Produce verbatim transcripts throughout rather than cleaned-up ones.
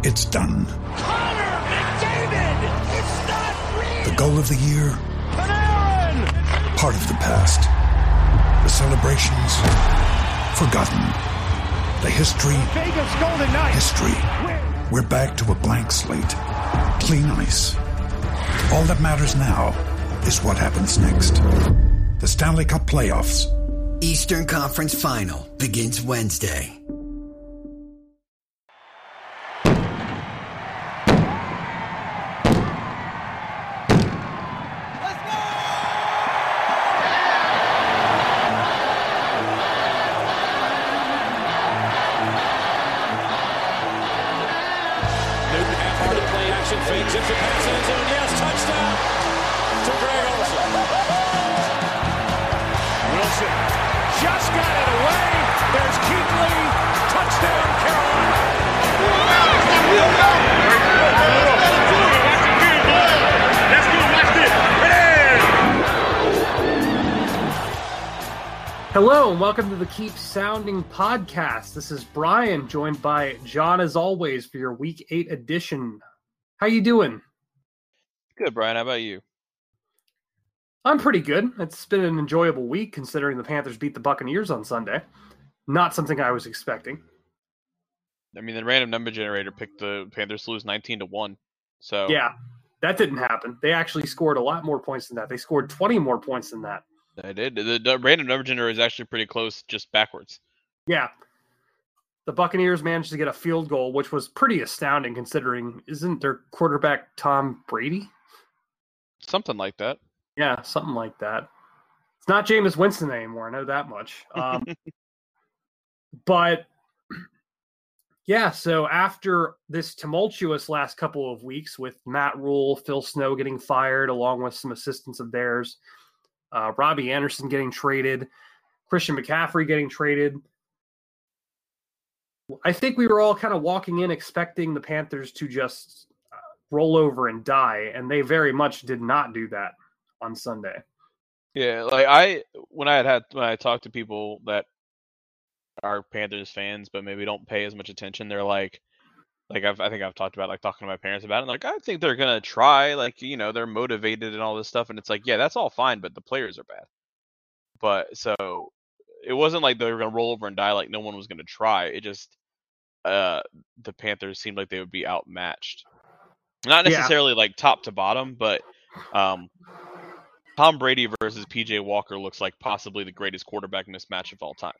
It's done. Connor McDavid! It's not real! The goal of the year? Panarin! Part of the past. The celebrations? Forgotten. The history? Vegas Golden Knights! History. We're back to a blank slate. Clean ice. All that matters now is what happens next. The Stanley Cup Playoffs. Eastern Conference Final begins Wednesday. Hello and welcome to the Keep Sounding podcast. This is Brian, joined by John as always for your Week eight edition. How you doing? Good, Brian. How about you? I'm pretty good. It's been an enjoyable week considering the Panthers beat the Buccaneers on Sunday. Not something I was expecting. I mean, the random number generator picked the Panthers to lose nineteen to one. So yeah, that didn't happen. They actually scored a lot more points than that. They scored twenty more points than that. I did. The, the random number generator is actually pretty close, just backwards. Yeah. The Buccaneers managed to get a field goal, which was pretty astounding considering, isn't their quarterback Tom Brady? Something like that. Yeah, something like that. It's not Jameis Winston anymore, I know that much. Um, but, yeah, so after this tumultuous last couple of weeks with Matt Rule, Phil Snow getting fired, along with some assistants of theirs, Uh, Robbie Anderson getting traded, Christian McCaffrey getting traded. I think we were all kind of walking in expecting the Panthers to just uh, roll over and die, and they very much did not do that on Sunday. Yeah, like I when I had, had when I talked to people that are Panthers fans, but maybe don't pay as much attention, they're like, like I've, I think I've talked about like talking to my parents about it. And like I think they're gonna try, like you know they're motivated and all this stuff, and it's like yeah, that's all fine, but the players are bad. But so it wasn't like they were gonna roll over and die, like no one was gonna try. It just uh the Panthers seemed like they would be outmatched, not necessarily yeah. like top to bottom, but um Tom Brady versus P J Walker looks like possibly the greatest quarterback mismatch of all time.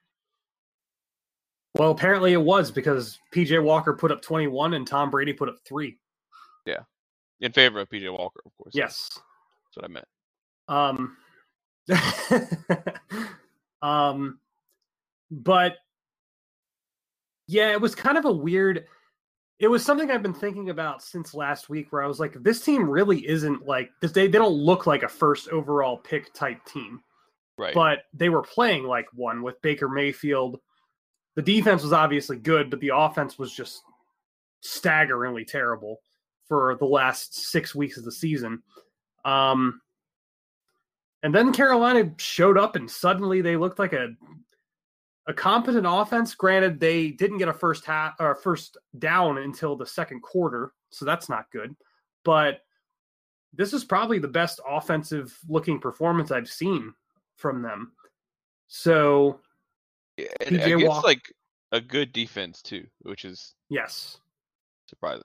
Well, apparently it was because P J Walker put up twenty-one and Tom Brady put up three. Yeah. In favor of P J Walker, of course. Yes. That's what I meant. Um, um, but yeah, it was kind of a weird, it was something I've been thinking about since last week where I was like, this team really isn't like, this, they, they don't look like a first overall pick type team. Right. But they were playing like one with Baker Mayfield. The defense was obviously good, but the offense was just staggeringly terrible for the last six weeks of the season. Um, and then Carolina showed up, and suddenly they looked like a a competent offense. Granted, they didn't get a first half or first down until the second quarter, so that's not good. But this is probably the best offensive-looking performance I've seen from them. So. And against Walker, like a good defense too, which is yes surprising.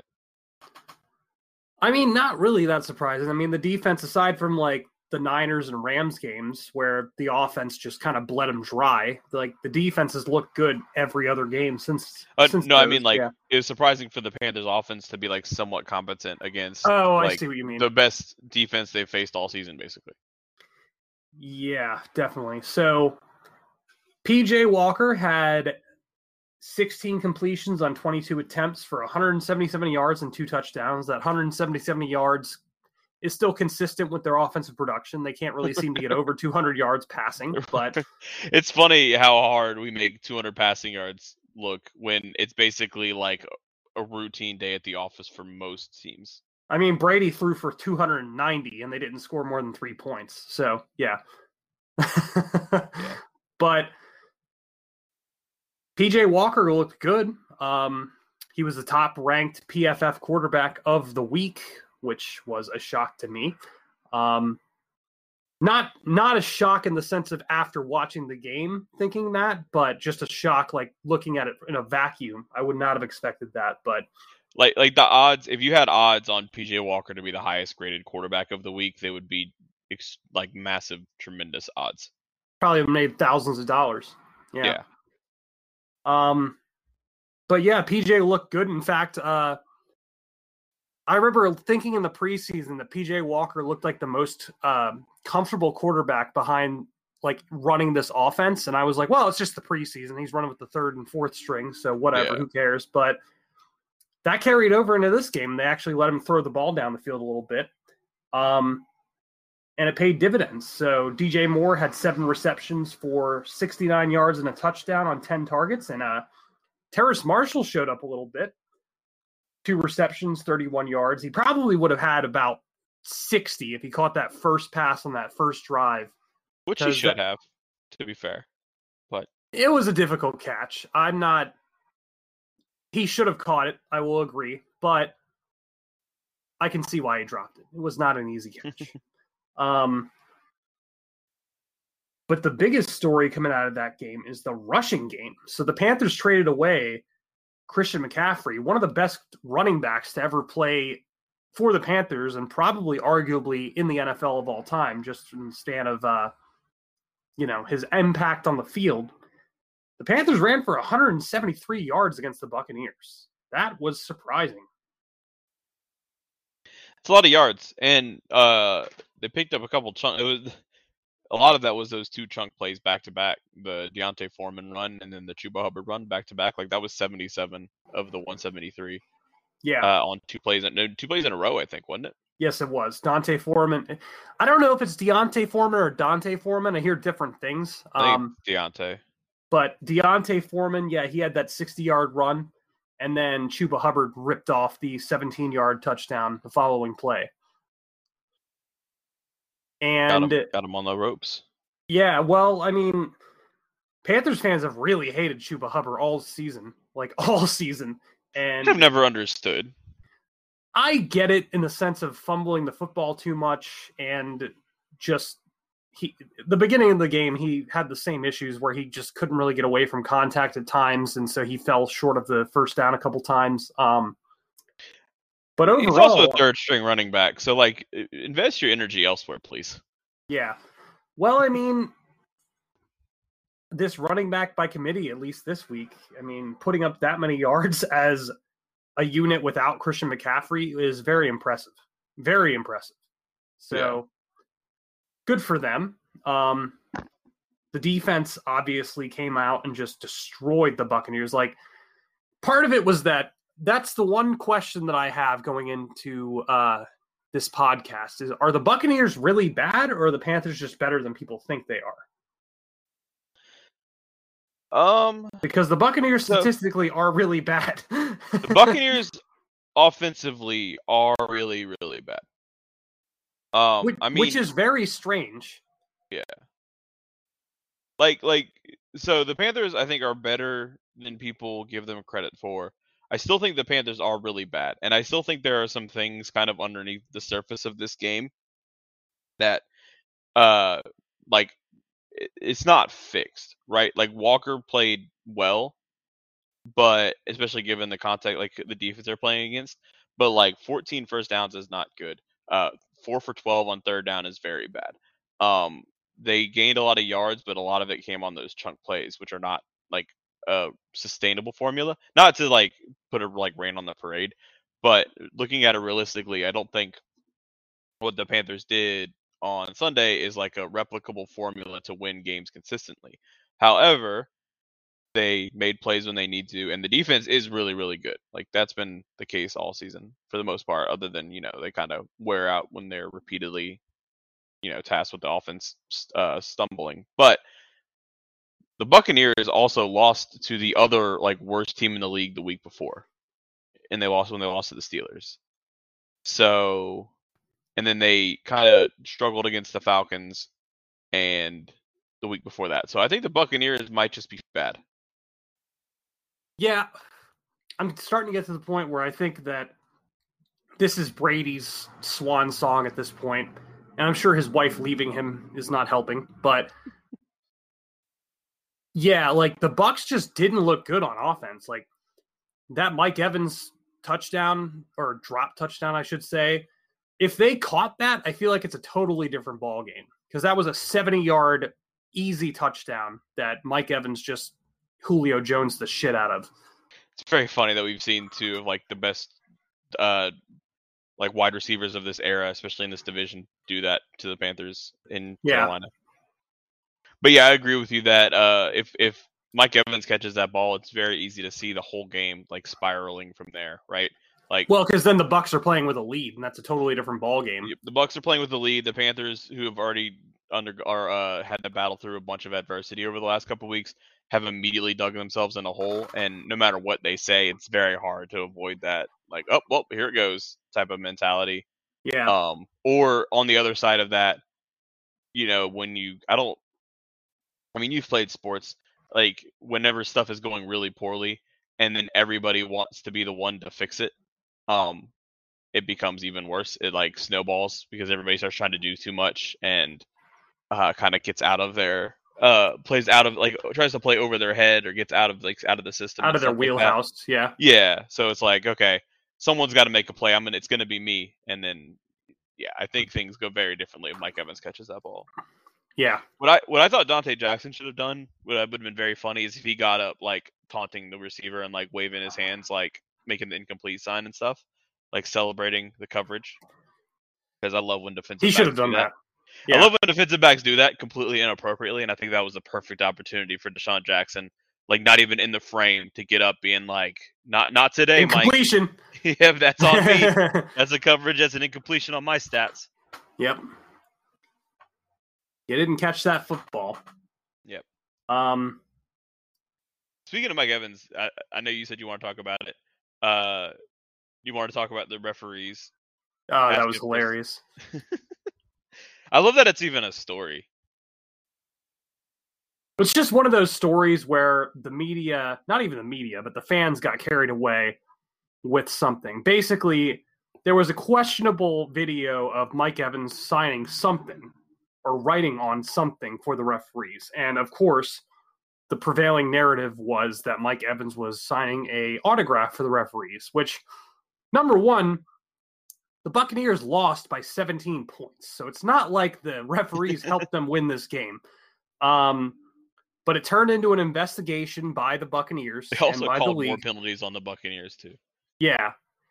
I mean, not really that surprising. I mean, the defense, aside from like the Niners and Rams games where the offense just kind of bled them dry, like the defense has looked good every other game since. Uh, since no, those, I mean like yeah. It was surprising for the Panthers offense to be like somewhat competent against. Oh, like, I see what you mean. The best defense they've faced all season, basically. Yeah, definitely. So. P J Walker had sixteen completions on twenty-two attempts for one hundred seventy-seven yards and two touchdowns. That one hundred seventy-seven yards is still consistent with their offensive production. They can't really seem to get over two hundred yards passing, but it's funny how hard we make two hundred passing yards look when it's basically like a routine day at the office for most teams. I mean, Brady threw for two hundred ninety and they didn't score more than three points. So, yeah. yeah. But P J Walker looked good. Um, He was the top-ranked P F F quarterback of the week, which was a shock to me. Um, not not a shock in the sense of after watching the game thinking that, but just a shock like looking at it in a vacuum. I would not have expected that, but like like the odds. If you had odds on P J Walker to be the highest graded quarterback of the week, they would be ex- like massive, tremendous odds. Probably made thousands of dollars. Yeah. yeah. Um, but yeah, P J looked good. In fact, uh, I remember thinking in the preseason that P J Walker looked like the most uh, comfortable quarterback behind like running this offense. And I was like, well, it's just the preseason. He's running with the third and fourth string. So whatever, Yeah. who cares? But that carried over into this game. They actually let him throw the ball down the field a little bit. Um, and it paid dividends. So D J Moore had seven receptions for sixty-nine yards and a touchdown on ten targets. And uh, Terrace Marshall showed up a little bit. Two receptions, thirty-one yards. He probably would have had about sixty if he caught that first pass on that first drive. Which he should have, to be fair. But it was a difficult catch. I'm not... He should have caught it, I will agree. But I can see why he dropped it. It was not an easy catch. um, but the biggest story coming out of that game is the rushing game. So the Panthers traded away Christian McCaffrey, one of the best running backs to ever play for the Panthers and probably arguably in the N F L of all time, just in the stand of, uh, you know, his impact on the field. The Panthers ran for one hundred seventy-three yards against the Buccaneers. That was surprising. it's a lot of yards. And uh, they picked up a couple chunk. It was a lot of that was those two chunk plays back to back, the Deontay Foreman run and then the Chuba Hubbard run back to back. Like that was seventy-seven of the one seventy-three. Yeah, uh, on two plays, no, two plays in a row, I think, wasn't it? Yes, it was. Dante Foreman. I don't know if it's Deontay Foreman or Dante Foreman. I hear different things. I think Um, Deontay. but Deontay Foreman, yeah, he had that sixty-yard run, and then Chuba Hubbard ripped off the seventeen-yard touchdown the following play. Got And him, got him on the ropes. yeah, well, I mean, Panthers fans have really hated Chuba Hubbard all season, like all season. And I've never understood. I get it in the sense of fumbling the football too much and just he the beginning of the game he had the same issues where he just couldn't really get away from contact at times, and so he fell short of the first down a couple times. Um, but overall, He's also a third string running back, so like invest your energy elsewhere, please. yeah. Well, I mean, this running back by committee, at least this week, I mean, putting up that many yards as a unit without Christian McCaffrey is very impressive. Very impressive. So Yeah. good for them. Um, the defense obviously came out and just destroyed the Buccaneers. Like, part of it was that that's the one question that I have going into uh, this podcast is, are the Buccaneers really bad, or are the Panthers just better than people think they are? Um, Because the Buccaneers So- statistically are really bad. the Buccaneers offensively are really, really bad. Um, which, I mean, which is very strange. like, like, so the Panthers, I think, are better than people give them credit for. I still think the Panthers are really bad, and I still think there are some things kind of underneath the surface of this game that, uh, like, it- it's not fixed, right? Like Walker played well, but especially given the context, like the defense they're playing against, but like fourteen first downs is not good. Uh, four for twelve on third down is very bad. Um, they gained a lot of yards, but a lot of it came on those chunk plays, which are not like a sustainable formula. Not to like put a like rain on the parade, but looking at it realistically, I don't think what the Panthers did on Sunday is like a replicable formula to win games consistently. However, they made plays when they need to, and the defense is really, really good. Like that's been the case all season for the most part, other than, you know, they kind of wear out when they're repeatedly, you know, tasked with the offense uh, stumbling. But the Buccaneers also lost to the other like worst team in the league the week before, and they lost when they lost to the Steelers. So, and then they kind of struggled against the Falcons and the week before that. So I think the Buccaneers might just be bad. Yeah. I'm starting to get to the point where I think that this is Brady's swan song at this point, and I'm sure his wife leaving him is not helping. But yeah, like the Bucs just didn't look good on offense. Like that Mike Evans touchdown or drop touchdown, I should say. If they caught that, I feel like it's a totally different ball game because that was a seventy-yard easy touchdown that Mike Evans just Julio Jones the shit out of. It's very funny that we've seen two of like the best uh like wide receivers of this era, especially in this division, do that to the Panthers in Yeah. Carolina. But yeah, I agree with you that uh if if Mike Evans catches that ball, it's very easy to see the whole game like spiraling from there, right? Like, well, because then the Bucs are playing with a lead, and that's a totally different ball game. The Bucs are playing with the lead. The Panthers, who have already under are uh, had to battle through a bunch of adversity over the last couple of weeks, have immediately dug themselves in a hole. And no matter what they say, it's very hard to avoid that. Like, oh, well, here it goes type of mentality. Yeah. Um. Or on the other side of that, you know, when you, I don't, I mean, you've played sports. Like, whenever stuff is going really poorly, and then everybody wants to be the one to fix it. Um, it becomes even worse. It like snowballs because everybody starts trying to do too much and uh, kind of gets out of their uh plays out of like tries to play over their head or gets out of like out of the system, out of their wheelhouse. Like yeah, yeah. So it's like, okay, someone's got to make a play. I'm gonna, it's gonna be me, and then yeah, I think things go very differently if Mike Evans catches that ball. Yeah. What I what I thought Dante Jackson should have done, what would have been very funny, is if he got up like taunting the receiver and like waving his hands like making the incomplete sign and stuff, like celebrating the coverage. Because I love when defensive he backs should have done do that. that. Yeah. I love when defensive backs do that completely inappropriately, and I think that was a perfect opportunity for Deshaun Jackson, like not even in the frame, to get up being like, not not today, Incompletion. Mike. Yeah, that's on me. That's a coverage, that's an incompletion on my stats. Yep. You didn't catch that football. Yep. Um. Speaking of Mike Evans, I, I know you said you want to talk about it. Uh, you want to talk about the referees. Oh, that was hilarious. I love that it's even a story. It's just one of those stories where the media, not even the media, but the fans got carried away with something. Basically, there was a questionable video of Mike Evans signing something or writing on something for the referees. And of course, the prevailing narrative was that Mike Evans was signing a autograph for the referees, which, number one, the Buccaneers lost by seventeen points. So it's not like the referees helped them win this game. Um, but it turned into an investigation by the Buccaneers. They also and by called the league. more penalties on the Buccaneers, too. Yeah.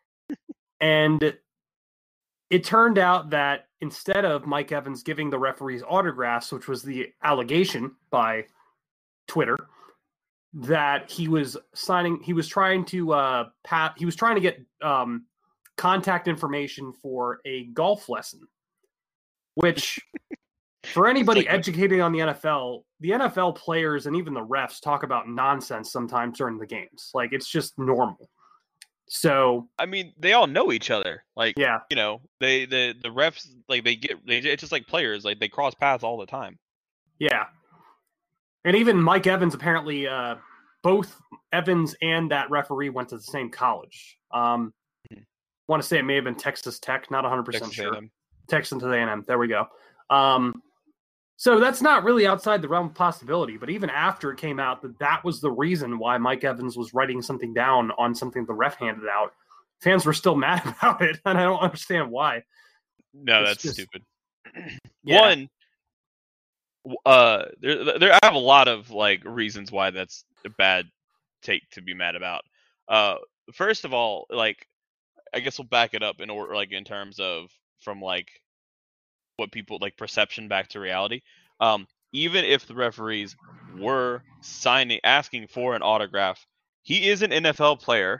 And it turned out that instead of Mike Evans giving the referees autographs, which was the allegation by Twitter, that he was signing, he was trying to, uh, pat, he was trying to get um, contact information for a golf lesson, which for anybody like, educated on the N F L, the N F L players and even the refs talk about nonsense sometimes during the games. Like, it's just normal. So I mean, they all know each other. Like, yeah, you know, they the the refs, like they get they, it's just like players, like they cross paths all the time. Yeah, and even Mike Evans apparently, uh, both Evans and that referee went to the same college. Um, mm-hmm. I want to say it may have been Texas Tech, not one hundred percent sure. A and M. Texas A and M. There we go. Um, so that's not really outside the realm of possibility. But even after it came out that that was the reason why Mike Evans was writing something down on something the ref handed out, fans were still mad about it, and I don't understand why. No, it's that's just, stupid. Yeah. One, uh, there, there, I have a lot of like reasons why that's a bad take to be mad about. Uh, first of all, like, I guess we'll back it up in order, like in terms of from like what people like perception back to reality. Um, even if the referees were signing, asking for an autograph, he is an N F L player.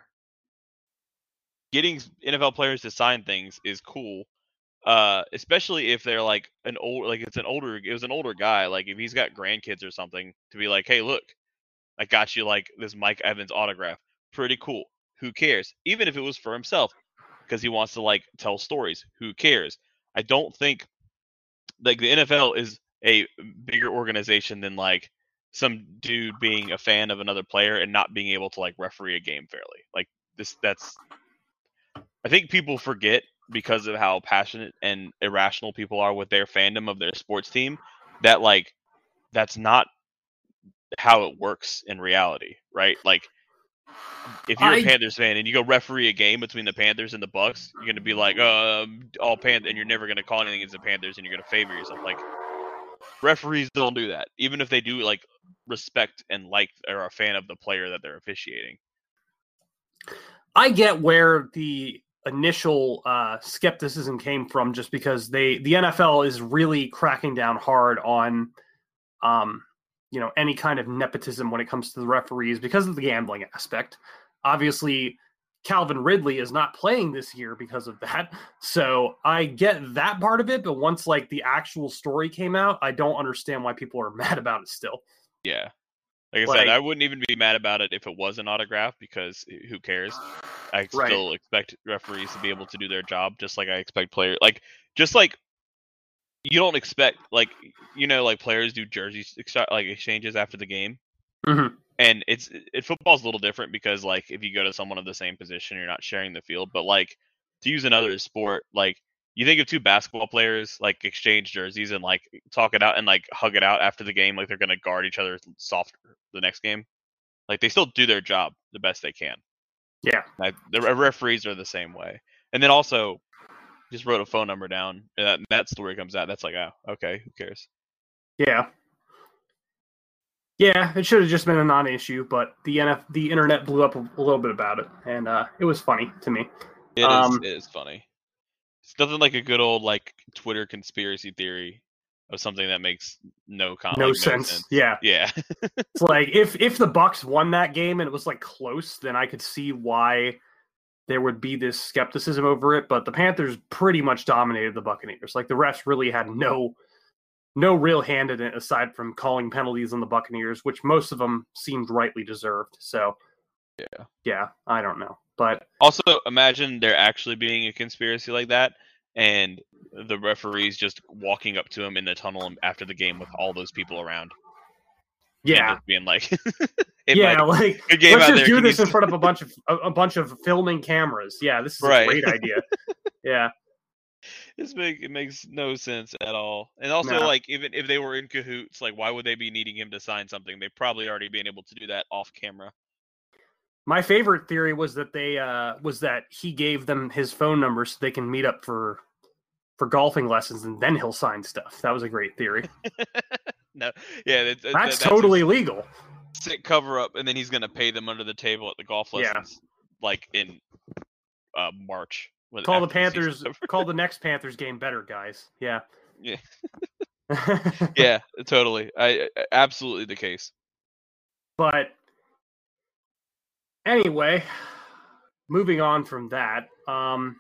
Getting N F L players to sign things is cool, uh, especially if they're like an old, like it's an older, it was an older guy. Like if he's got grandkids or something, to be like, hey, look, I got you like this Mike Evans autograph. Pretty cool. Who cares? Even if it was for himself, because he wants to like tell stories. Who cares? I don't think like the N F L is a bigger organization than like some dude being a fan of another player and not being able to like referee a game fairly. Like this that's I think people forget because of how passionate and irrational people are with their fandom of their sports team that like that's not how it works in reality, right? Like if you're I, a Panthers fan and you go referee a game between the Panthers and the Bucks, you're gonna be like, um, all Panthers, and you're never gonna call anything against the Panthers, and you're gonna favor yourself. Like referees don't do that, even if they do like respect and like or are a fan of the player that they're officiating. I get where the initial uh, skepticism came from, just because they the N F L is really cracking down hard on, um, you know, any kind of nepotism when it comes to the referees because of the gambling aspect. Obviously, Calvin Ridley is not playing this year because of that, so I get that part of it. But once like the actual story came out, I don't understand why people are mad about it still. Yeah. Like I like, said, I wouldn't even be mad about it if it was an autograph because who cares? I right. still expect referees to be able to do their job just like I expect players. Like, just like you don't expect, like, you know, like players do jerseys, like exchanges after the game. Mm-hmm. And it's it football's a little different because, like, if you go to someone of the same position, you're not sharing the field. But, like, to use another sport, like, you think of two basketball players like exchange jerseys and like talk it out and like hug it out after the game, like they're gonna guard each other soft the next game. Like they still do their job the best they can. Yeah, I, the referees are the same way. And then also, just wrote a phone number down, and that, that story comes out. That's like, oh, okay, who cares? Yeah, yeah. It should have just been a non-issue, but the N F the internet blew up a, a little bit about it, and uh, it was funny to me. It um, is. It is funny. It's nothing like a good old like Twitter conspiracy theory of something that makes no con- no, like, sense. no sense. Yeah, yeah. It's like if if the Bucks won that game and it was like close, then I could see why there would be this skepticism over it. But the Panthers pretty much dominated the Buccaneers. Like the refs really had no no real hand in it aside from calling penalties on the Buccaneers, which most of them seemed rightly deserved. So yeah, yeah, I don't know. But also, imagine there actually being a conspiracy like that, and the referees just walking up to him in the tunnel after the game with all those people around. Yeah, just being like, yeah, like good game let's out just there. do this you... in front of a bunch of a, a bunch of filming cameras. Yeah, this is right. a great idea. Yeah, this make it makes no sense at all. And also, no. like, even if they were in cahoots, like, why would they be needing him to sign something? They've probably already been able to do that off camera. My favorite theory was that they uh, was that he gave them his phone number so they can meet up for for golfing lessons, and then he'll sign stuff. That was a great theory. no, yeah, that's, that's, that's totally legal. Sick cover up, and then he's gonna pay them under the table at the golf lessons, yeah. like in uh, March. Call the Panthers. Call the next Panthers game better, guys. Yeah. Yeah. yeah, totally. I, I absolutely the case. But. Anyway, moving on from that, um,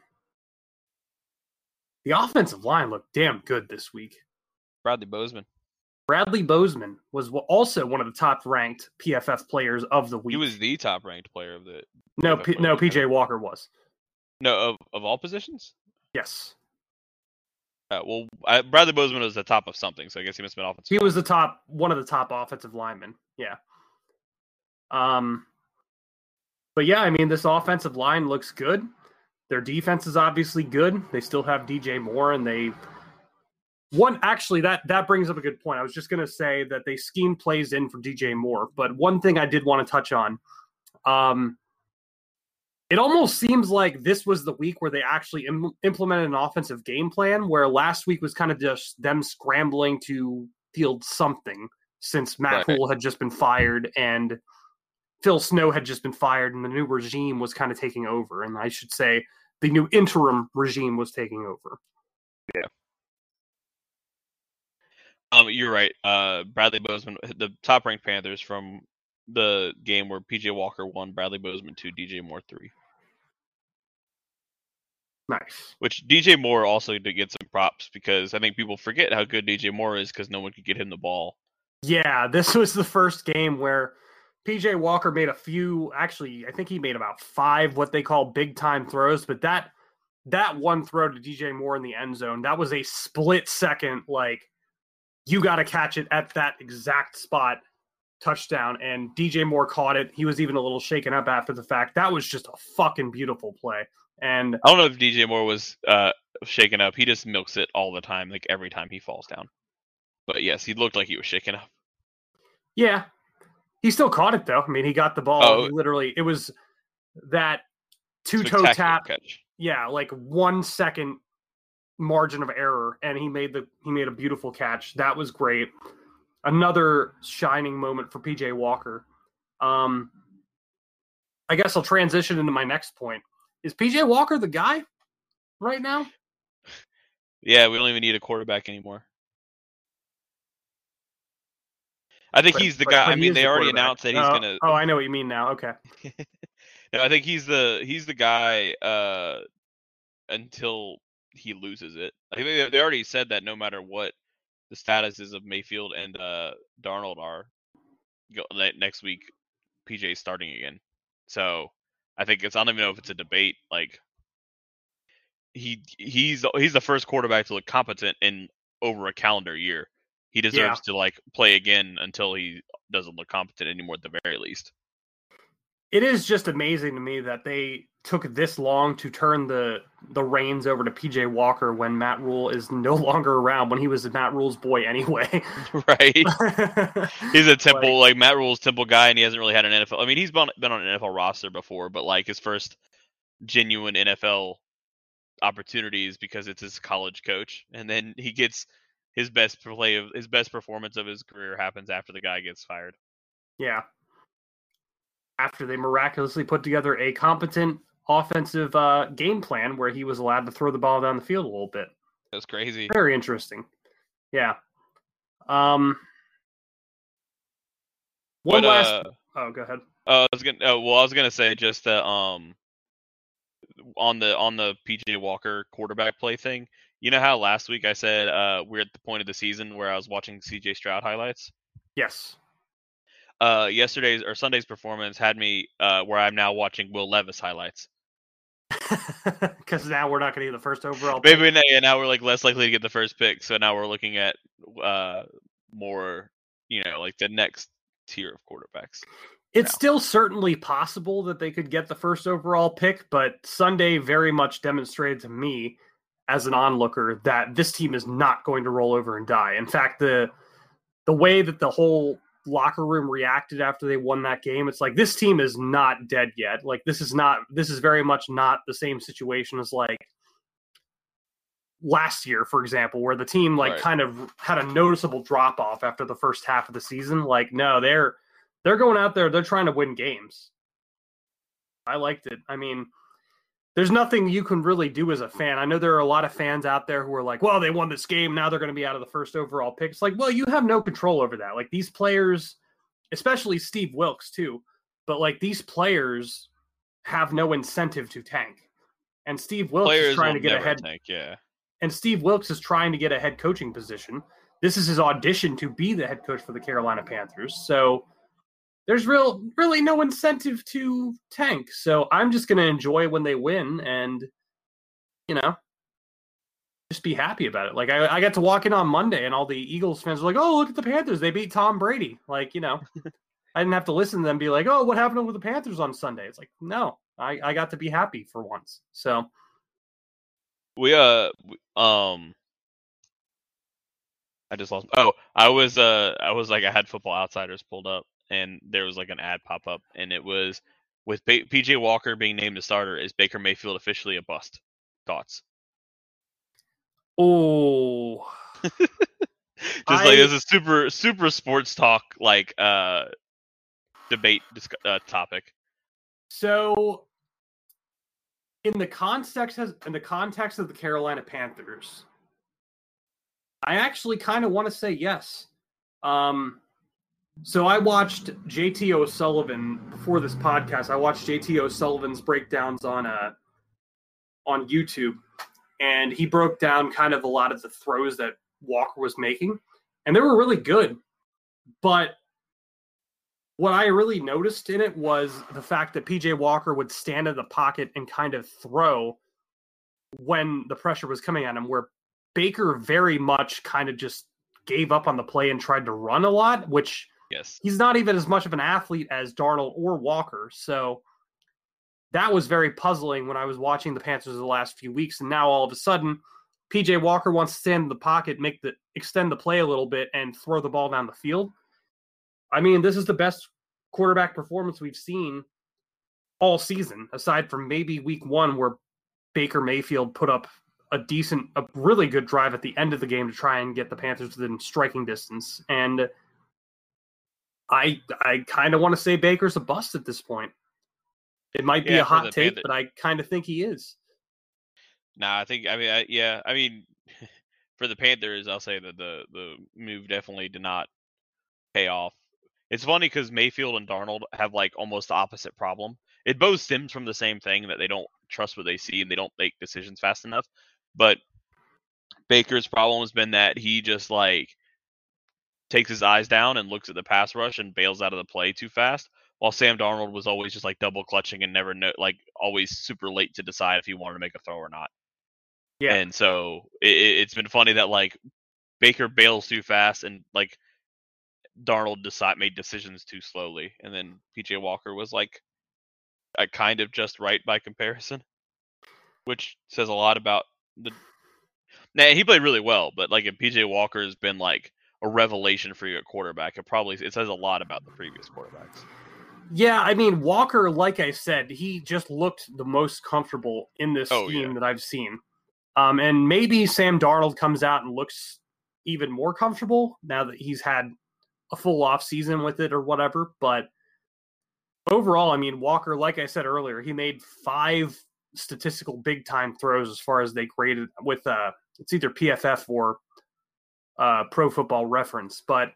the offensive line looked damn good this week. Bradley Bozeman. Bradley Bozeman was also one of the top-ranked P F F players of the week. He was the top-ranked player of the. No, P- no, P J Walker was. No, of of all positions. Yes. Uh, well, I, Bradley Bozeman was the top of something, so I guess he must have been offensive. He was the top, one of the top offensive linemen. Yeah. Um. But yeah, I mean, this offensive line looks good. Their defense is obviously good. They still have D J Moore, and they one actually that that brings up a good point. I was just going to say that they scheme plays in for D J Moore, but one thing I did want to touch on, um, it almost seems like this was the week where they actually im- implemented an offensive game plan, where last week was kind of just them scrambling to field something since Matt right. Houle had just been fired and Phil Snow had just been fired, and the new regime was kind of taking over. And I should say the new interim regime was taking over. Yeah. Um, you're right. Uh, Bradley Bozeman, the top-ranked Panthers from the game where P J Walker won, Bradley Bozeman two, D J Moore three. Nice. Which D J Moore also did get some props because I think people forget how good D J Moore is because no one could get him the ball. Yeah, this was the first game where P J Walker made a few, actually, I think he made about five what they call big-time throws, but that that one throw to D J Moore in the end zone, that was a split second, like, you got to catch it at that exact spot touchdown, and D J Moore caught it. He was even a little shaken up after the fact. That was just a fucking beautiful play. And I don't know if D J Moore was uh, shaken up. He just milks it all the time, like every time he falls down. But yes, he looked like he was shaken up. Yeah. He still caught it, though. I mean, he got the ball. Oh. He literally, it was that two-toe tap. Catch. Yeah, like one second margin of error, and he made the he made a beautiful catch. That was great. Another shining moment for P J Walker. Um, I guess I'll transition into my next point. Is P J Walker the guy right now? Yeah, we don't even need a quarterback anymore. I think But- he's the but- guy. but I he mean, is they the already quarterback. announced that he's Oh, gonna. Oh, I know what you mean now. Okay. No, I think he's the he's the guy uh, until he loses it. I think they, they already said that no matter what the status is of Mayfield and uh, Darnold are go, next week, P J's starting again. So I think it's I don't even know if it's a debate. Like he he's he's the first quarterback to look competent in over a calendar year. He deserves to like play again until he doesn't look competent anymore at the very least. It is just amazing to me that they took this long to turn the the reins over to P J Walker when Matt Rule is no longer around, when he was Matt Rule's boy anyway. Right. He's a Temple, Like- like, Matt Rule's Temple guy, and he hasn't really had an N F L. I mean, he's been, been on an N F L roster before, but like his first genuine N F L opportunities because it's his college coach, and then he gets his best play of his best performance of his career happens after the guy gets fired. Yeah. After they miraculously put together a competent offensive uh, game plan where he was allowed to throw the ball down the field a little bit. That's crazy. Very interesting. Yeah. Um. One But, last. uh, Oh, go ahead. Uh, I was gonna. Uh, well, I was gonna say just that. Um, on the on the P J Walker quarterback play thing. You know how last week I said uh, we're at the point of the season where I was watching C J Stroud highlights. Yes. Uh, yesterday's or Sunday's performance had me uh, where I'm now watching Will Levis highlights. Because now we're not going to get the first overall pick. Maybe now, yeah, now we're like less likely to get the first pick, so now we're looking at uh, more, you know, like the next tier of quarterbacks. It's No. still certainly possible that they could get the first overall pick, but Sunday very much demonstrated to me as an onlooker that this team is not going to roll over and die. In fact, the the way that the whole locker room reacted after they won that game, it's like this team is not dead yet. Like this is not this is very much not the same situation as like last year, for example, where the team like Right. kind of had a noticeable drop off after the first half of the season. Like no, they're they're going out there, they're trying to win games. I liked it. I mean, there's nothing you can really do as a fan. I know there are a lot of fans out there who are like, well, they won this game, now they're going to be out of the first overall pick. It's like, well, you have no control over that. Like these players, especially Steve Wilkes too, but like these players have no incentive to tank. And Steve Wilkes Players is trying will to get never ahead. tank, yeah. And Steve Wilkes is trying to get a head coaching position. This is his audition to be the head coach for the Carolina Panthers. So there's real, really no incentive to tank. So I'm just going to enjoy when they win and, you know, just be happy about it. Like I, I got to walk in on Monday and all the Eagles fans were like, oh, look at the Panthers. They beat Tom Brady. Like, you know, I didn't have to listen to them be like, oh, what happened with the Panthers on Sunday? It's like, no, I, I got to be happy for once. So We uh w- um I just lost oh I was uh I was like I had Football Outsiders pulled up and there was like an ad pop up and it was with P J Walker being named the starter, is Baker Mayfield officially a bust? Thoughts? oh, Just I- like it's a super super sports talk like uh debate disc- uh, topic. So, in the context as in the context of the Carolina Panthers, I actually kind of want to say yes. Um, so I watched J T O'Sullivan before this podcast. I watched J T O'Sullivan's breakdowns on uh on YouTube, and he broke down kind of a lot of the throws that Walker was making, and they were really good. But what I really noticed in it was the fact that P J Walker would stand in the pocket and kind of throw when the pressure was coming at him, where Baker very much kind of just gave up on the play and tried to run a lot, which Yes. He's not even as much of an athlete as Darnold or Walker. So that was very puzzling when I was watching the Panthers the last few weeks. And now all of a sudden, P J Walker wants to stand in the pocket, make the extend the play a little bit, and throw the ball down the field. I mean, this is the best quarterback performance we've seen all season, aside from maybe week one where Baker Mayfield put up a decent, a really good drive at the end of the game to try and get the Panthers within striking distance. And I I kind of want to say Baker's a bust at this point. It might be Yeah, a for hot the take, Panthers. but I kind of think he is. Nah, I think I mean I, yeah, I mean for the Panthers, I'll say that the the move definitely did not pay off. It's funny because Mayfield and Darnold have like almost the opposite problem. It both stems from the same thing, that they don't trust what they see and they don't make decisions fast enough. But Baker's problem has been that he just like takes his eyes down and looks at the pass rush and bails out of the play too fast. While Sam Darnold was always just like double clutching and never know, like always super late to decide if he wanted to make a throw or not. Yeah. And so it, it's been funny that like Baker bails too fast and like Darnold decide made decisions too slowly, and then P J Walker was like a kind of just right by comparison, which says a lot about the. Nah, he played really well, but like if P J Walker has been like a revelation for you at quarterback, it probably it says a lot about the previous quarterbacks. Yeah, I mean, Walker, like I said, he just looked the most comfortable in this Oh, scheme yeah. that I've seen. Um, and maybe Sam Darnold comes out and looks even more comfortable now that he's had a full off season with it or whatever. But overall, I mean, Walker, like I said earlier, he made five statistical big time throws as far as they graded with uh, it's either P F F or uh, Pro Football Reference. But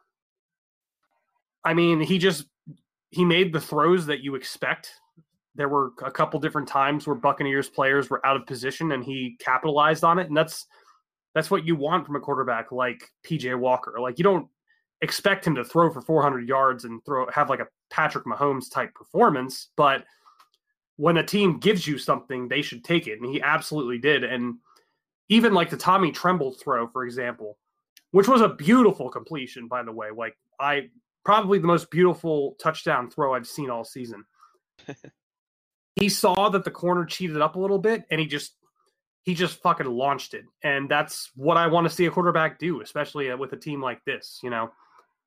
I mean, he just he made the throws that you expect. There were a couple different times where Buccaneers players were out of position and he capitalized on it. And that's that's what you want from a quarterback like P J Walker. Like, you don't expect him to throw for four hundred yards and throw have like a Patrick Mahomes type performance, but when a team gives you something, they should take it. And he absolutely did. And even like the Tommy Tremble throw, for example, which was a beautiful completion, by the way, like I probably the most beautiful touchdown throw I've seen all season. He saw that the corner cheated up a little bit and he just, he just fucking launched it. And that's what I want to see a quarterback do, especially with a team like this, you know?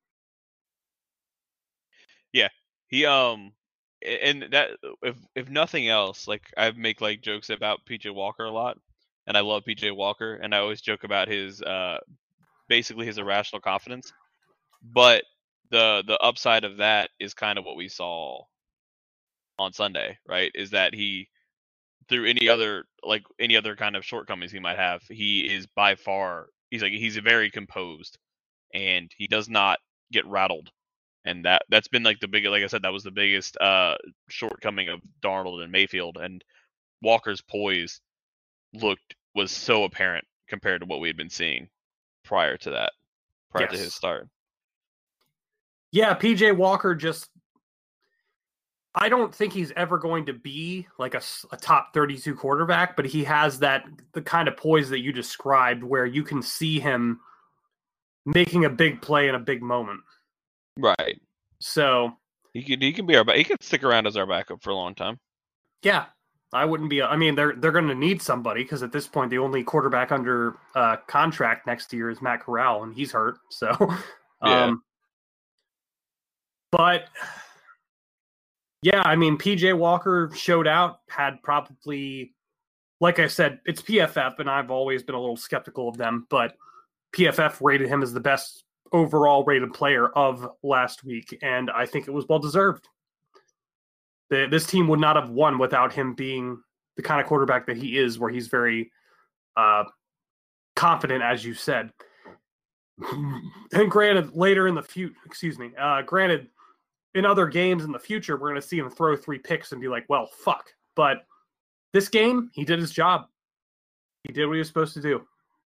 Yeah, he um, and that if if nothing else, like I make like jokes about P J Walker a lot, and I love P J Walker, and I always joke about his uh, basically his irrational confidence. But the the upside of that is kind of what we saw on Sunday, right? Is that he, through any other like any other kind of shortcomings he might have, he is by far he's like he's very composed, and he does not get rattled. And that that's been like the big, like I said, that was the biggest uh, shortcoming of Darnold and Mayfield. And Walker's poise looked was so apparent compared to what we had been seeing prior to that, prior Yes. to his start. Yeah, P J Walker just, I don't think he's ever going to be like a, a top thirty-two quarterback, but he has that, the kind of poise that you described where you can see him making a big play in a big moment. Right. So He could he can be our back. He could stick around as our backup for a long time. yeah, I wouldn't be, I mean, they're, they're going to need somebody because at this point, the only quarterback under uh, contract next year is Matt Corral and he's hurt. So, Yeah. um, but yeah, I mean, P J Walker showed out, had probably, like I said, it's P F F, and I've always been a little skeptical of them, but P F F rated him as the best overall rated player of last week, and I think it was well-deserved. The, this team would not have won without him being the kind of quarterback that he is, where he's very uh, confident, as you said. And granted, later in the future, excuse me, uh, granted, in other games in the future, we're going to see him throw three picks and be like, well, fuck. But this game, he did his job. He did what he was supposed to do.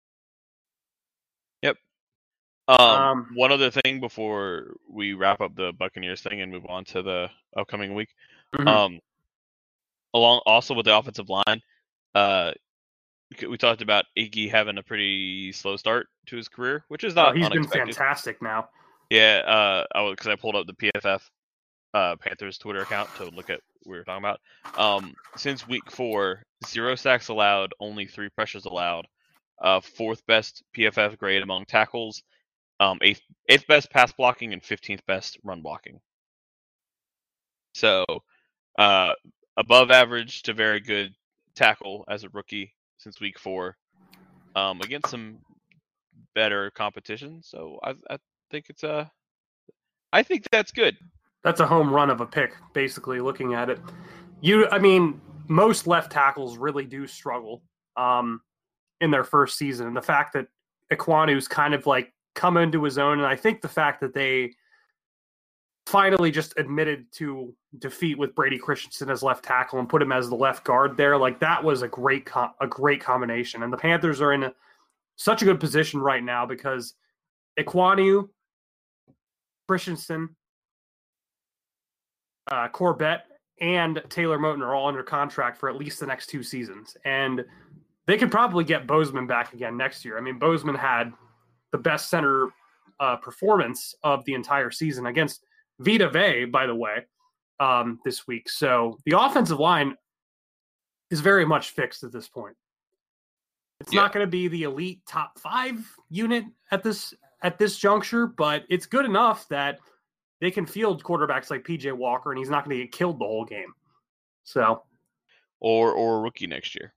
Yep. Um, Um, one other thing before we wrap up the Buccaneers thing and move on to the upcoming week. Mhm. Um, along also with the offensive line, uh, we talked about Iggy having a pretty slow start to his career, which is Oh, not he's been unexpected. fantastic now. Yeah, uh, I because I pulled up the P F F uh, Panthers Twitter account to look at what we were talking about. Um, since week four, zero sacks allowed, only three pressures allowed. Uh, fourth best P F F grade among tackles, um, eighth eighth best pass blocking, and fifteenth best run blocking. So, uh, above average to very good tackle as a rookie since week four, um, against some better competition. So I, I think it's a, I think that's good. That's a home run of a pick, basically, looking at it. You, I mean, most left tackles really do struggle um, in their first season. And the fact that Ekwonu's kind of like come into his own, and I think the fact that they finally just admitted to defeat with Brady Christensen as left tackle and put him as the left guard there, like that was a great com- a great combination. And the Panthers are in a, such a good position right now because Ekwonu, Christensen, uh, Corbett, and Taylor Moton are all under contract for at least the next two seasons. And they could probably get Bozeman back again next year. I mean, Bozeman had the best center uh, performance of the entire season against Vita Vea, by the way, um, this week. So the offensive line is very much fixed at this point. It's yeah. not going to be the elite top five unit at this at this juncture, but it's good enough that they can field quarterbacks like P J Walker, and he's not going to get killed the whole game. So, or or a rookie next year.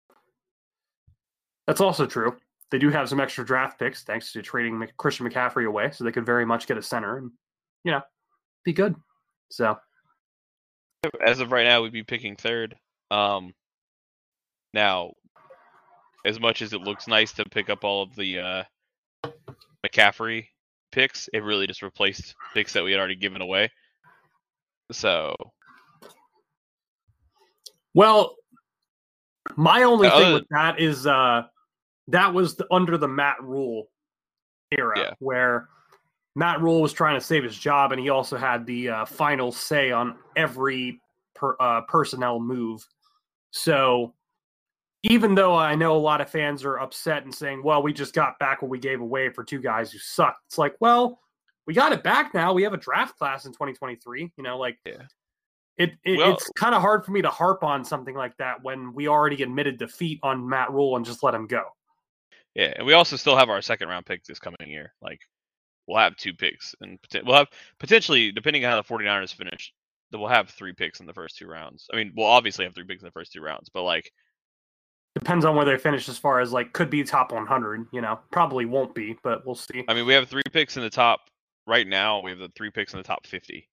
That's also true. They do have some extra draft picks thanks to trading Christian McCaffrey away, so they could very much get a center and, you know, be good. So, as of right now, we'd be picking third. Um, now, as much as it looks nice to pick up all of the uh, McCaffrey picks, it really just replaced picks that we had already given away. So, well, my only uh, thing with that is uh, that was the, under the Matt Rule era, yeah. where Matt Rule was trying to save his job, and he also had the uh, final say on every per, uh, personnel move. So, even though I know a lot of fans are upset and saying, well, we just got back what we gave away for two guys who suck. It's like, well, we got it back now. We have a draft class in twenty twenty-three. You know, like, yeah. it, it well, it's kind of hard for me to harp on something like that when we already admitted defeat on Matt Rule and just let him go. Yeah, and we also still have our second round pick this coming year. Like, we'll have two picks. And we'll have, potentially, depending on how the 49ers finish, we'll have three picks in the first two rounds. I mean, we'll obviously have three picks in the first two rounds, but, like, depends on where they finish as far as, like, could be top one hundred, you know. Probably won't be, but we'll see. I mean, we have three picks in the top, right now, we have the three picks in the top fifty.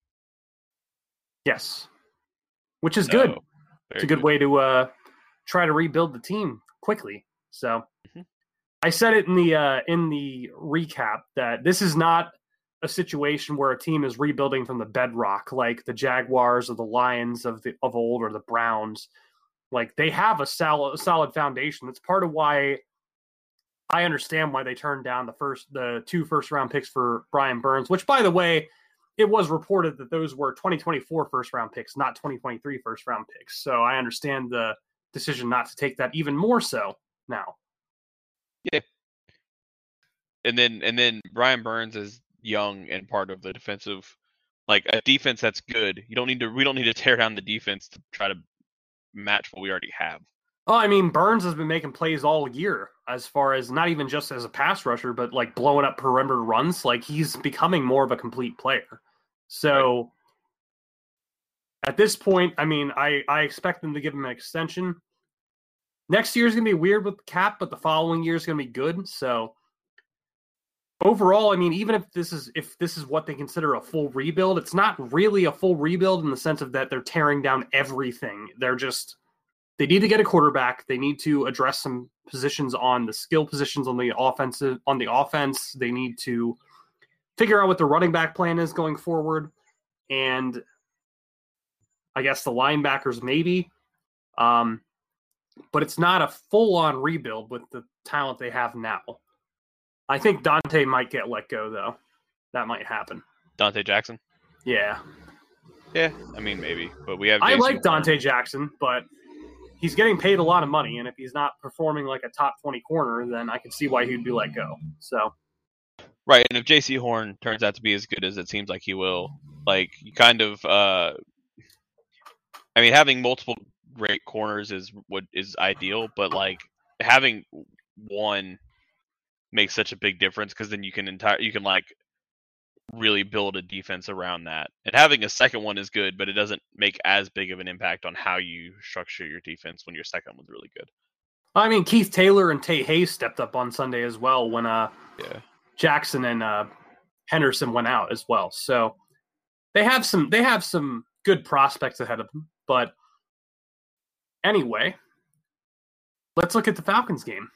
Yes. Which is so, good. It's a good, good way to uh, try to rebuild the team quickly. So, mm-hmm. I said it in the uh, in the recap that this is not a situation where a team is rebuilding from the bedrock like the Jaguars or the Lions of the of old or the Browns. Like, they have a solid, solid foundation. That's part of why I understand why they turned down the first, the two first round picks for Brian Burns, which, by the way, it was reported that those were twenty twenty-four first round picks, not twenty twenty-three first round picks. So I understand the decision not to take that even more so now. Yeah. And then, and then Brian Burns is young and part of the defensive, like a defense that's good. You don't need to, we don't need to tear down the defense to try to match what we already have. Oh, I mean, Burns has been making plays all year as far as not even just as a pass rusher, but like blowing up perimeter runs. Like, he's becoming more of a complete player. So right. At this point, I mean, I, I expect them to give him an extension. Next year is going to be weird with the cap, but the following year is going to be good. So overall, I mean, even if this is if this is what they consider a full rebuild, it's not really a full rebuild in the sense of that they're tearing down everything. They're just they need to get a quarterback. They need to address some positions on the skill positions on the offensive on the offense. They need to figure out what the running back plan is going forward, and I guess the linebackers maybe. Um, but it's not a full-on rebuild with the talent they have now. I think Dante might get let go, though. That might happen. Dante Jackson? Yeah. Yeah, I mean, maybe. But we have. I Jason like Dante Jackson, but he's getting paid a lot of money, and if he's not performing like a top twenty corner, then I can see why he'd be let go. So. Right, and if J C Horn turns out to be as good as it seems like he will, like you kind of, uh, I mean, having multiple great corners is what is ideal, but like having one makes such a big difference because then you can entire you can like really build a defense around that. And having a second one is good, but it doesn't make as big of an impact on how you structure your defense when your second one's really good. I mean, Keith Taylor and Tate Hayes stepped up on Sunday as well when uh. Yeah. Jackson and uh, Henderson went out as well, so they have some they have some good prospects ahead of them. But anyway, let's look at the Falcons game.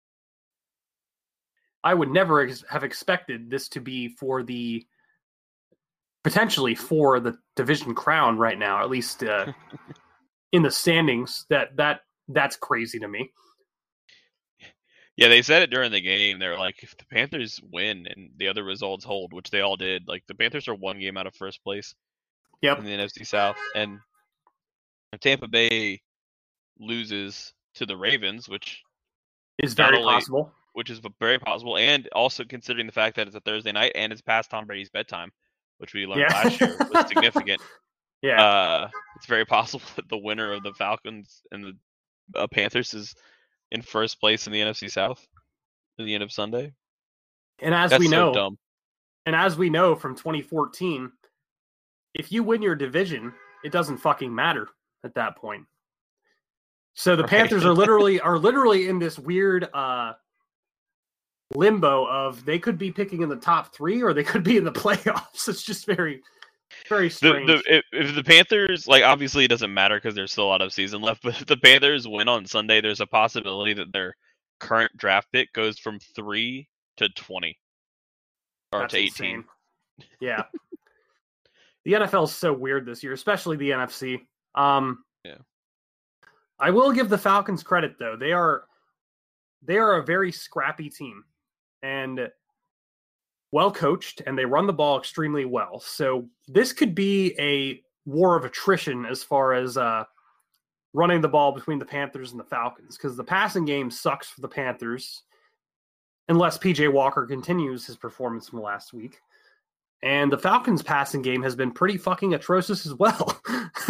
I would never ex- have expected this to be for the potentially for the division crown right now, at least uh, in the standings. That that that's crazy to me. Yeah, they said it during the game. They're like, if the Panthers win and the other results hold, which they all did, like the Panthers are one game out of first place Yep. in the N F C South. And if Tampa Bay loses to the Ravens, which Is not very only- possible. which is very possible, and also considering the fact that it's a Thursday night and it's past Tom Brady's bedtime, which we learned Yeah. last year was significant. Yeah. Uh, it's very possible that the winner of the Falcons and the uh, Panthers is in first place in the N F C South at the end of Sunday. and as That's we so know, dumb. and as we know from twenty fourteen, if you win your division, it doesn't fucking matter at that point. So the Right. Panthers are literally are literally in this weird uh, limbo of they could be picking in the top three or they could be in the playoffs. It's just very, very The, strange. the, if, if the Panthers, like, obviously it doesn't matter because there's still a lot of season left, but if the Panthers win on Sunday, there's a possibility that their current draft pick goes from three to twenty or That's to eighteen. insane. Yeah. The N F L is so weird this year, especially the N F C. Um, Yeah. I will give the Falcons credit though. They are they are a very scrappy team and well coached, and they run the ball extremely well. So this could be a war of attrition as far as uh, running the ball between the Panthers and the Falcons, because the passing game sucks for the Panthers unless P J Walker continues his performance from last week. And the Falcons' passing game has been pretty fucking atrocious as well.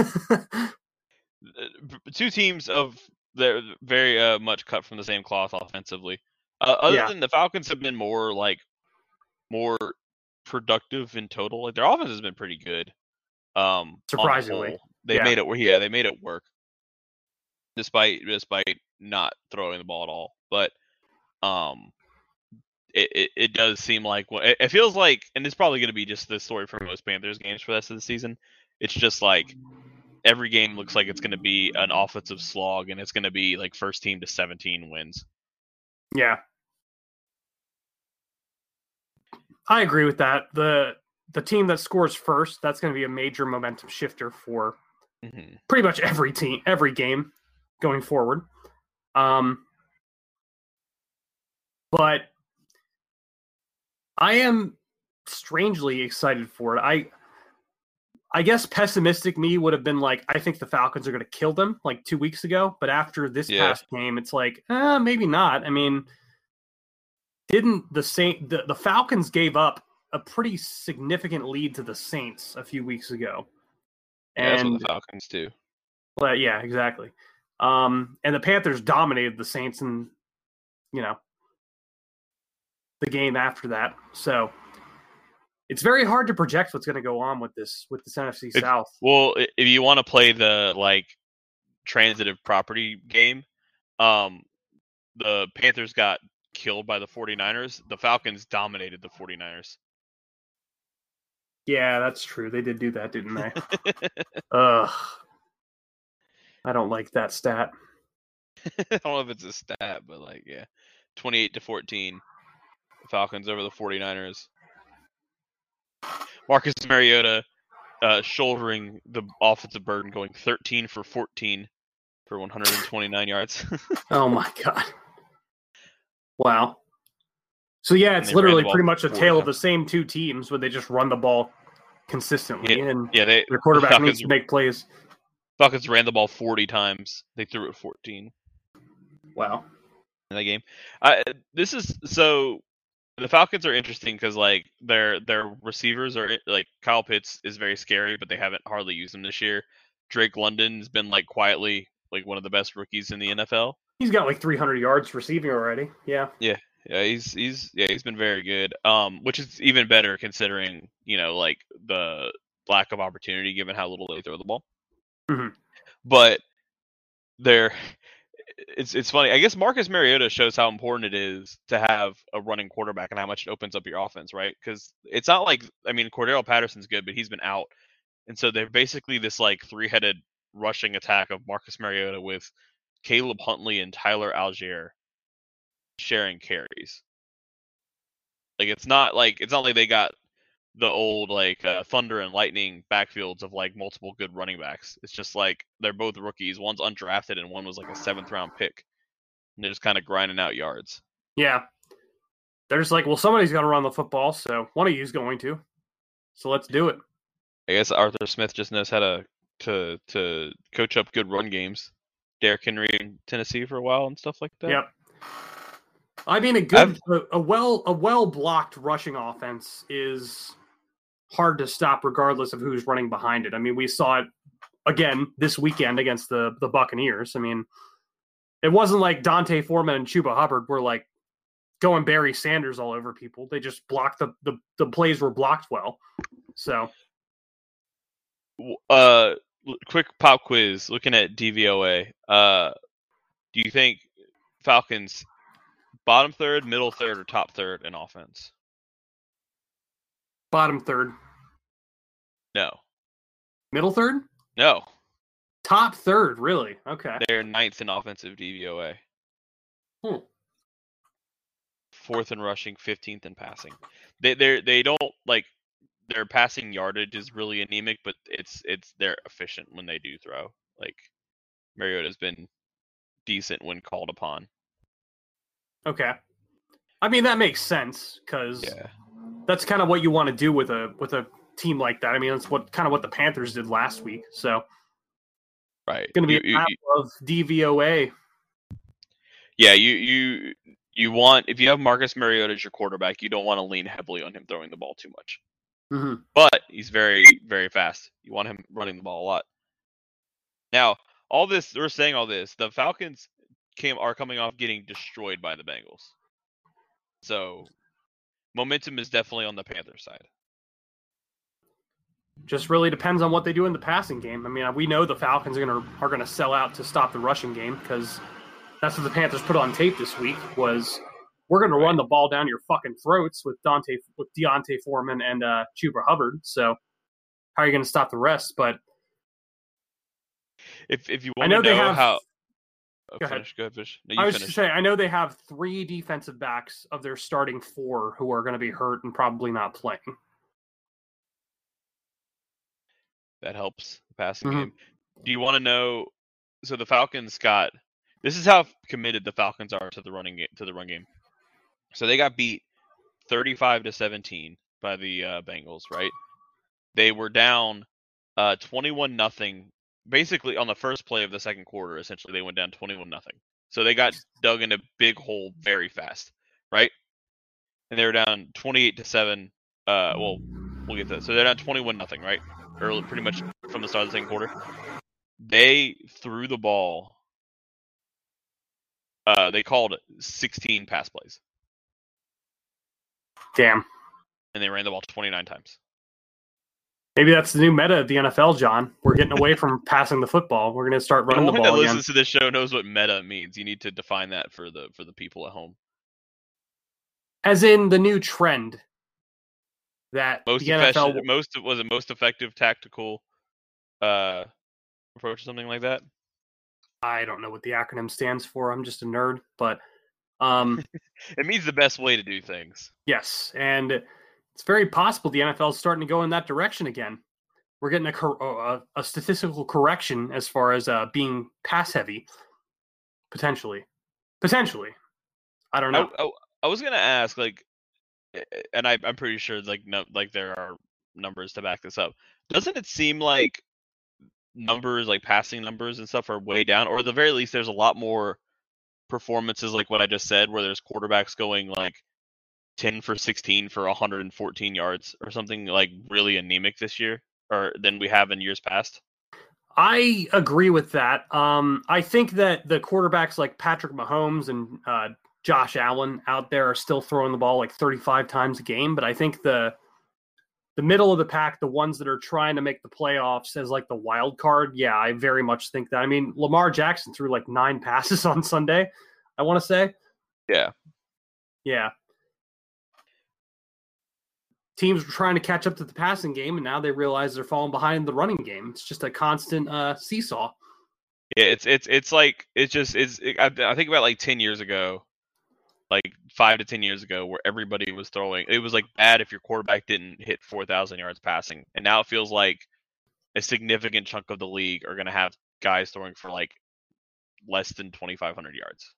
Two teams of they're very uh, much cut from the same cloth offensively. Uh, other Yeah. than the Falcons have been more like more productive in total. Like their offense has been pretty good. Um, on the Surprisingly. whole. they Yeah. made it. Yeah, they made it work despite despite not throwing the ball at all. But um, it it, it does seem like it, it feels like, and it's probably going to be just the story for most Panthers games for the rest of the season. It's just like every game looks like it's going to be an offensive slog, and it's going to be like first team to seventeen wins. Yeah. I agree with that. The the team that scores first, that's going to be a major momentum shifter for Mm-hmm. pretty much every team, every game going forward. Um, but I am strangely excited for it. I I guess pessimistic me would have been like, I think the Falcons are going to kill them like two weeks ago. But after this Yeah. past game, it's like, eh, maybe not. I mean, didn't the Saint the, the Falcons gave up a pretty significant lead to the Saints a few weeks ago? Yeah, that's And what the Falcons do. well, yeah, exactly. Um, and the Panthers dominated the Saints in, you know, the game after that. So it's very hard to project what's going to go on with this with this N F C It's- South. Well, i- if you want to play the like transitive property game, um, the Panthers got killed by the 49ers. The Falcons dominated the 49ers. Yeah, that's true. They did do that, didn't they? Ugh. I don't like that stat. I don't know if it's a stat, but like, yeah, twenty-eight to fourteen, the Falcons over the 49ers. Marcus Mariota uh, shouldering the offensive burden, going thirteen for fourteen for one hundred twenty-nine yards. Oh my god. Wow. So yeah, it's And they ran literally the ball pretty much a four tale of times. the same two teams where they just run the ball consistently and yeah, they their quarterback Falcons, needs to make plays. Falcons ran the ball forty times. They threw it fourteen Wow. in that game. Uh, this is so. the Falcons are interesting because like their their receivers are like Kyle Pitts is very scary, but they haven't hardly used him this year. Drake London's been like quietly like one of the best rookies in the N F L. He's got like three hundred yards receiving already. Yeah. Yeah. Yeah, he's he's yeah, he's been very good. Um, which is even better considering, you know, like the lack of opportunity given how little they throw the ball. Mm-hmm. But they're it's it's funny. I guess Marcus Mariota shows how important it is to have a running quarterback and how much it opens up your offense, right? Because it's not like I mean Cordero Patterson's good, but he's been out. And so they're basically this like three-headed rushing attack of Marcus Mariota with Caleb Huntley and Tyler Algier sharing carries. Like it's not like it's not like they got the old like uh, thunder and lightning backfields of like multiple good running backs. It's just like they're both rookies. One's undrafted and one was like a seventh round pick. And they're just kind of grinding out yards. Yeah. They're just like, well, somebody's got to run the football, so one of you's going to. So let's do it. I guess Arthur Smith just knows how to to to coach up good run games. Derrick Henry in Tennessee for a while and stuff like that. Yep. I mean, a good, a, a well, a well blocked rushing offense is hard to stop, regardless of who's running behind it. I mean, we saw it again this weekend against the the Buccaneers. I mean, it wasn't like Dante Foreman and Chuba Hubbard were like going Barry Sanders all over people. They just blocked the the, the plays were blocked well. So. Uh, quick pop quiz. Looking at D V O A, uh, do you think Falcons bottom third, middle third, or top third in offense? Bottom third. No. Middle third? No. Top third, really? Okay. They're ninth in offensive D V O A. Hmm. Fourth in rushing, fifteenth in passing. They they they don't like. Their passing yardage is really anemic, but it's it's they're efficient when they do throw. Like Mariota's been decent when called upon. Okay, I mean that makes sense because yeah. that's kind of what you want to do with a with a team like that. I mean, that's what kind of what the Panthers did last week. So, right, it's going to be you, a battle you, of D V O A. Yeah, you you you want if you have Marcus Mariota as your quarterback, you don't want to lean heavily on him throwing the ball too much. Mm-hmm. But he's very, very fast. You want him running the ball a lot. Now, all this, we're saying all this, the Falcons came are coming off getting destroyed by the Bengals. So, momentum is definitely on the Panthers side. Just really depends on what they do in the passing game. I mean, we know the Falcons are going to are going to sell out to stop the rushing game because that's what the Panthers put on tape this week was we're going to run the ball down your fucking throats with Dante, with Deontay Foreman and uh, Chuba Hubbard. So how are you going to stop the rest? But if if you I want know to know they have, how, oh, go finish, ahead. go ahead, finish. No, you I was finish. just saying, I know they have three defensive backs of their starting four who are going to be hurt and probably not playing. That helps the passing Mm-hmm. game. Do you want to know? So the Falcons got. This is how committed the Falcons are to the running game, to the run game. So they got beat thirty-five to seventeen by the uh, Bengals, right? They were down uh, twenty-one nothing, basically on the first play of the second quarter. Essentially, they went down twenty-one nothing. So they got dug in a big hole very fast, right? And they were down twenty-eight to seven. Uh, well, we'll get to that. So they're down twenty-one nothing, right? Early, pretty much from the start of the second quarter. They threw the ball. Uh, they called sixteen pass plays. Damn. And they ran the ball twenty-nine times. Maybe that's the new meta of the N F L, John. We're getting away from passing the football. We're going to start running No the one that ball again. listens to this show knows what meta means. You need to define that for the for the people at home. As in the new trend that Most the N F L... effective, most was it most effective tactical uh, approach or something like that? I don't know what the acronym stands for. I'm just a nerd, but um, it means the best way to do things. Yes, and it's very possible the N F L is starting to go in that direction again. We're getting a, a, a statistical correction as far as uh, being pass heavy, potentially. Potentially, I don't know. I, I, I was gonna ask, like, and I, I'm pretty sure, like, no, like there are numbers to back this up. Doesn't it seem like numbers, like passing numbers and stuff, are way down, or at the very least, there's a lot more performances like what I just said, where there's quarterbacks going like ten for sixteen for one hundred fourteen yards or something like really anemic this year, or than we have in years past. I agree with that. Um, I think that the quarterbacks like Patrick Mahomes and uh, Josh Allen out there are still throwing the ball like thirty-five times a game, but I think the the middle of the pack, the ones that are trying to make the playoffs as like the wild card, yeah, I very much think that. I mean, Lamar Jackson threw like nine passes on Sunday, I want to say. Yeah. Yeah. Teams were trying to catch up to the passing game, and now they realize they're falling behind the running game. It's just a constant uh, seesaw. Yeah, it's it's it's like it's just it's. It, I, I think about like ten years ago, like five to ten years ago, where everybody was throwing. It was like bad if your quarterback didn't hit four thousand yards passing, and now it feels like a significant chunk of the league are going to have guys throwing for like less than twenty-five hundred yards.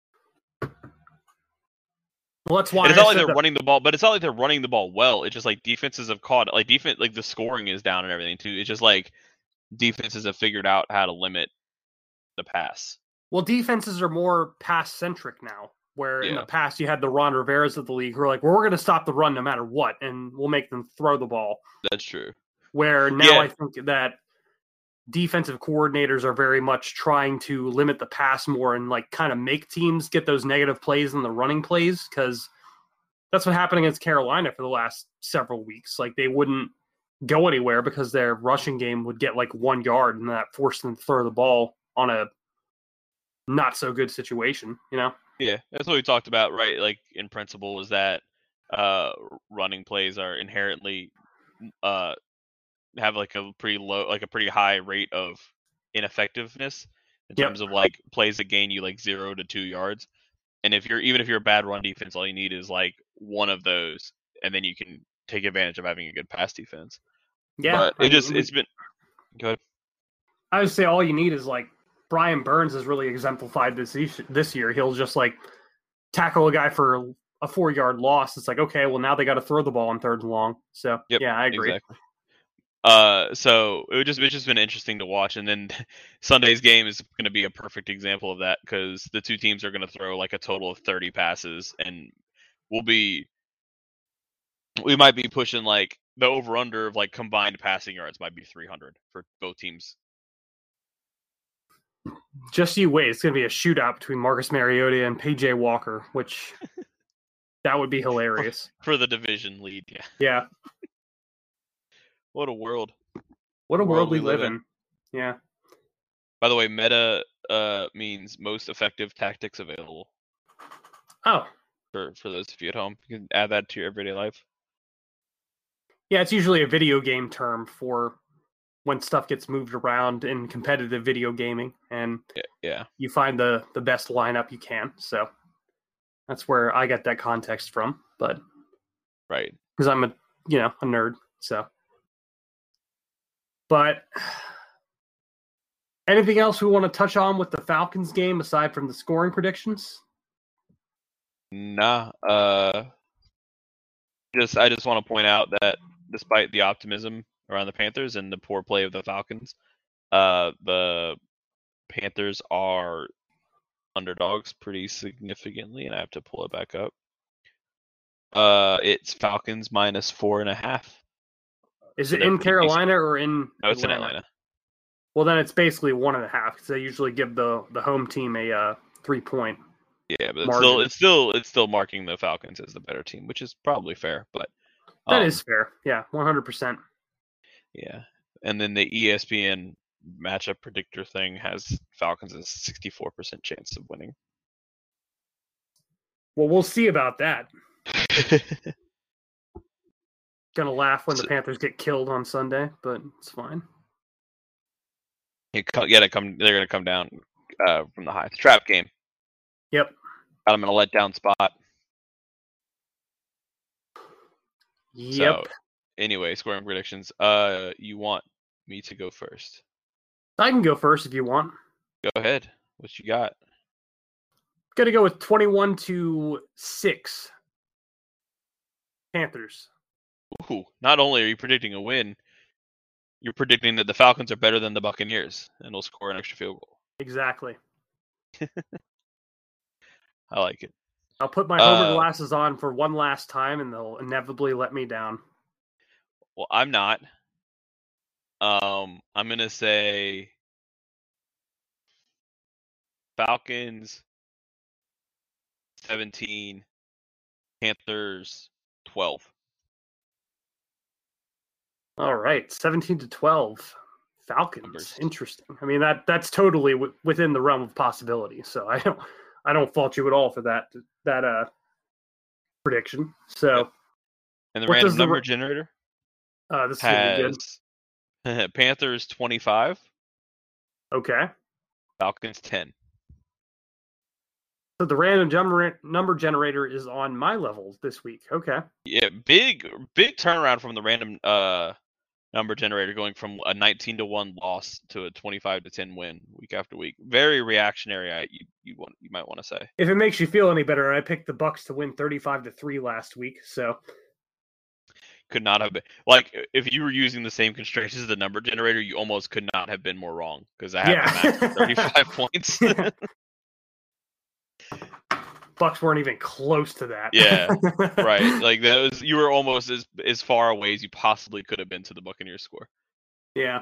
Well, that's why And it's not like they're that... running the ball, but it's not like they're running the ball well. It's just like defenses have caught, like defense, like the scoring is down and everything too. It's just like defenses have figured out how to limit the pass. Well, defenses are more pass centric now, where Yeah. in the past you had the Ron Riveras of the league who are like, well, we're going to stop the run no matter what, and we'll make them throw the ball. That's true. Where now Yeah. I think that defensive coordinators are very much trying to limit the pass more and like kind of make teams get those negative plays and the running plays, because that's what happened against Carolina for the last several weeks. Like they wouldn't go anywhere because their rushing game would get like one yard, and that forced them to throw the ball on a not so good situation, you know? Yeah, that's what we talked about, right? Like in principle, is that uh, running plays are inherently uh, have like a pretty low, like a pretty high rate of ineffectiveness in Yep. terms of like plays that gain you like zero to two yards. And if you're even if you're a bad run defense, all you need is like one of those, and then you can take advantage of having a good pass defense. Yeah. but I it just mean, it's been good. I would say all you need is like Brian Burns has really exemplified this this year. He'll just like tackle a guy for a four yard loss. It's like, okay, well now they got to throw the ball on third and long. So Yep, yeah, I agree. Exactly. Uh, so it would just it's just been interesting to watch, and then Sunday's game is going to be a perfect example of that because the two teams are going to throw like a total of thirty passes, and we'll be we might be pushing like the over under of like combined passing yards might be three hundred for both teams. Just you wait. It's going to be a shootout between Marcus Mariota and P J Walker, which that would be hilarious. For the division lead, yeah. Yeah. What a world. What a world we live in. Yeah. By the way, meta uh, means most effective tactics available. Oh. For, for those of you at home. You can add that to your everyday life. Yeah, it's usually a video game term for when stuff gets moved around in competitive video gaming, and Yeah. yeah. you find the, the best lineup you can. So that's where I get that context from. But Right. because I'm a you know a nerd, so. But anything else we want to touch on with the Falcons game aside from the scoring predictions? Nah. Uh, just I just want to point out that despite the optimism around the Panthers and the poor play of the Falcons, uh, the Panthers are underdogs pretty significantly, and I have to pull it back up. Uh, it's Falcons minus four and a half. Is So it they're in pretty Carolina or in No, it's in Atlanta? Atlanta. Well, then it's basically one and a half because they usually give the, the home team a uh, three point. Yeah, but it's Margin. still it's still it's still marking the Falcons as the better team, which is probably fair. But That um, is fair. Yeah, one hundred percent. yeah. And then the E S P N matchup predictor thing has Falcons as sixty-four percent chance of winning. Well, we'll see about that. Gonna laugh when the So- Panthers get killed on Sunday, but it's fine. You co- yeah, they come. They're gonna come down uh, from the high. It's a trap game. Yep. Got them in a letdown spot. Yep. So, anyway, scoring predictions. Uh, you want me to go first? I can go first if you want. Go ahead. What you got? Gonna go with twenty-one to six. Panthers. Ooh, not only are you predicting a win, you're predicting that the Falcons are better than the Buccaneers and will score an extra field goal. Exactly. I like it. I'll put my Homer Uh, glasses on for one last time, and they'll inevitably let me down. Well, I'm not. Um, I'm gonna say Falcons seventeen, Panthers twelve. All right, seventeen to twelve. Falcons. Numbers. Interesting. I mean, that that's totally w- within the realm of possibility. So I don't I don't fault you at all for that that uh prediction. So Yep. And the what random does the number ra- generator uh, this is gonna be good. has Panthers twenty-five, Okay. Falcons ten. So the random gener- number generator is on my level this week. Okay. Yeah, big big turnaround from the random uh number generator, going from a nineteen to one loss to a twenty-five to ten win week after week. Very reactionary. I you you want you might want to say. If it makes you feel any better, I picked the Bucks to win thirty-five to three last week. So Could not have been like if you were using the same constraints as the number generator, you almost could not have been more wrong because I have Yeah. the max at thirty-five points. Bucks weren't even close to that. Yeah, right. Like that was you were almost as as far away as you possibly could have been to the Buccaneers score. Yeah.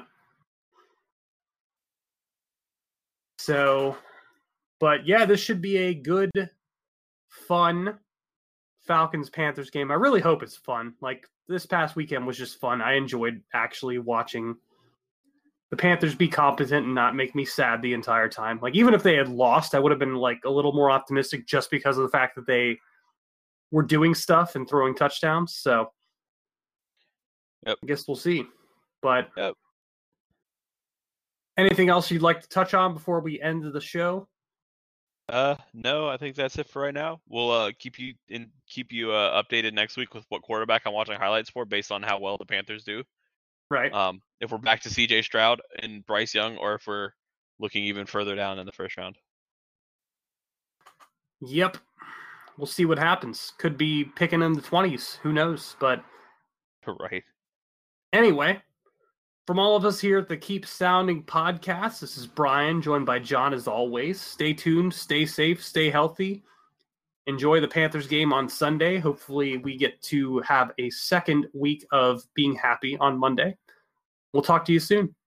So, but yeah, this should be a good, fun Falcons Panthers game. I really hope it's fun. Like this past weekend was just fun. I enjoyed actually watching the Panthers be competent and not make me sad the entire time. Like even if they had lost, I would have been like a little more optimistic just because of the fact that they were doing stuff and throwing touchdowns. So Yep. I guess we'll see. But Yep. anything else you'd like to touch on before we end the show? Uh, no, I think that's it for right now. We'll uh keep you in keep you uh, updated next week with what quarterback I'm watching highlights for, based on how well the Panthers do. Right. Um, if we're back to C J Stroud and Bryce Young, or if we're looking even further down in the first round. Yep. We'll see what happens. Could be picking in the twenties. Who knows? But Right. anyway, from all of us here at the Keep Sounding podcast, this is Brian, joined by John as always. Stay tuned, stay safe, stay healthy. Enjoy the Panthers game on Sunday. Hopefully we get to have a second week of being happy on Monday. We'll talk to you soon.